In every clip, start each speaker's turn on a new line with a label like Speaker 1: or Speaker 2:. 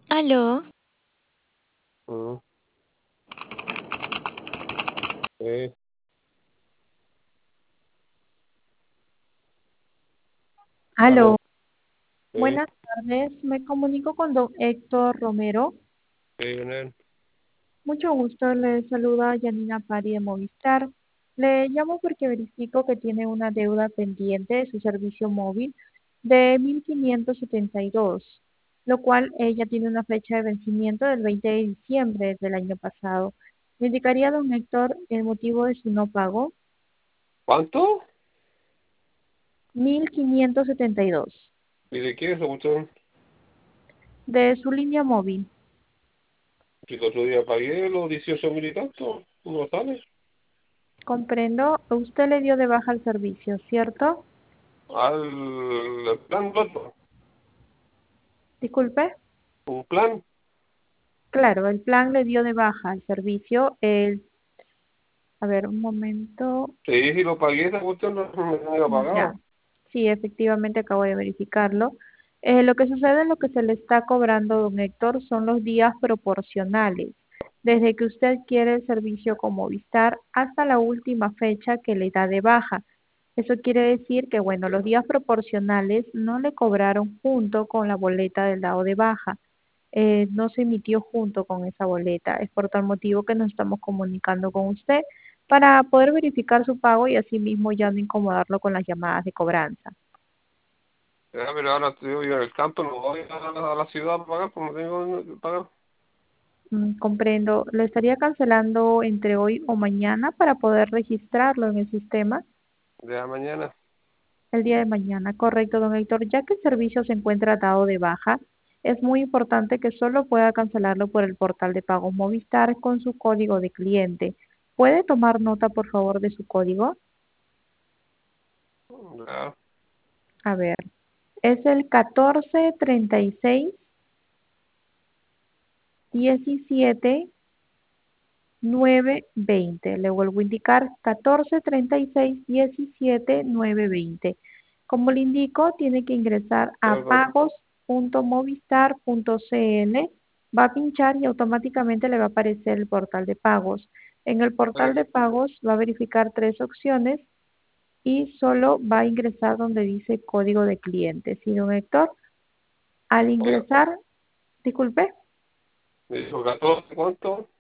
Speaker 1: Aló,
Speaker 2: Mm, sí,
Speaker 3: Aló,
Speaker 2: aló, sí,
Speaker 3: buenas tardes. Me comunico con don Héctor Romero.
Speaker 2: sí, Leonel.
Speaker 3: Mucho gusto, le saluda Yanina Pari de Movistar. Le llamo porque verifico que tiene una deuda pendiente de su servicio móvil de 1.572, lo cual ella tiene una fecha de vencimiento del 20 de diciembre del año pasado. ¿Me indicaría, don Héctor, el motivo de su no pago?
Speaker 2: ¿Cuánto?
Speaker 3: 1.572
Speaker 2: ¿Y de qué es esa cuestión?
Speaker 3: de su línea móvil.
Speaker 2: Si el otro día pagué los 18.000 y tanto, ¿no sale?
Speaker 3: Comprendo, usted le dio de baja el servicio, ¿cierto?
Speaker 2: Al plan otro,
Speaker 3: Disculpe.
Speaker 2: un plan.
Speaker 3: Claro, el plan le dio de baja el servicio. A ver, un momento.
Speaker 2: Sí, si lo pagué, esa cuestión no me había
Speaker 3: Ya.
Speaker 2: pagado.
Speaker 3: Sí, efectivamente acabo de verificarlo. Lo que sucede, lo que se le está cobrando, don Héctor, son los días proporcionales. Desde que usted quiere el servicio con Movistar hasta la última fecha que le da de baja. Eso quiere decir que, bueno, los días proporcionales no le cobraron junto con la boleta del dado de baja. No se emitió junto con esa boleta. Es por tal motivo que nos estamos comunicando con usted para poder verificar su pago y asimismo ya no incomodarlo con las llamadas de cobranza.
Speaker 2: Ya, pero ahora estoy yo en el campo, no voy a la ciudad a pagar, porque no tengo dónde pagar.
Speaker 3: Comprendo. ¿Le estaría cancelando entre hoy o mañana para poder registrarlo en el sistema?
Speaker 2: De la mañana.
Speaker 3: El día de mañana, correcto, don Héctor. Ya que el servicio se encuentra dado de baja, es muy importante que solo pueda cancelarlo por el portal de pagos Movistar con su código de cliente. ¿Puede tomar nota, por favor, de su código?
Speaker 2: Ya,
Speaker 3: A ver, es el 1436 17 920. Le vuelvo a indicar 1436 17 920. Como le indico, tiene que ingresar a
Speaker 2: pero,
Speaker 3: pagos.movistar.cl, va a pinchar y automáticamente le va a aparecer el portal de pagos. En el portal
Speaker 2: pero,
Speaker 3: de pagos va a verificar tres opciones y solo va a ingresar donde dice código de cliente. ¿Sí, don Héctor? Al
Speaker 2: oiga,
Speaker 3: ingresar, disculpe,
Speaker 2: me dijo 14, ¿cuánto?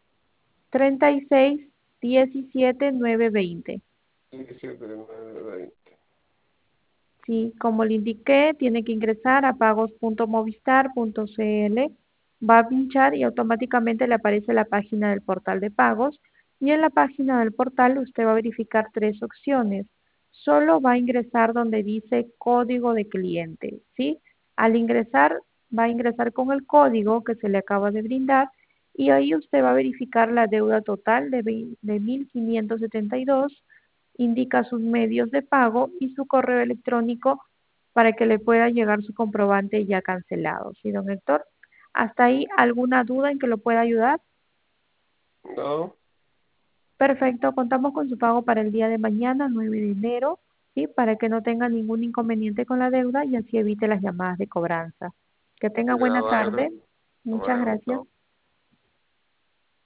Speaker 3: 36 17 920.
Speaker 2: 17, 20.
Speaker 3: Sí, como le indiqué, tiene que ingresar a pagos.movistar.cl, va a pinchar y automáticamente le aparece la página del portal de pagos y en la página del portal usted va a verificar tres opciones. Solo va a ingresar donde dice código de cliente, ¿sí? Al ingresar, va a ingresar con el código que se le acaba de brindar y ahí usted va a verificar la deuda total de 1.572, indica sus medios de pago y su correo electrónico para que le pueda llegar su comprobante ya cancelado. ¿Sí, don Héctor? ¿Hasta ahí alguna duda en que lo pueda ayudar?
Speaker 2: No,
Speaker 3: Perfecto, contamos con su pago para el día de mañana, 9 de enero, ¿sí? Para que no tenga ningún inconveniente con la deuda y así evite las llamadas de cobranza. Que tenga
Speaker 2: ya,
Speaker 3: buena
Speaker 2: vale,
Speaker 3: tarde. Muchas
Speaker 2: bueno,
Speaker 3: gracias.
Speaker 2: chao.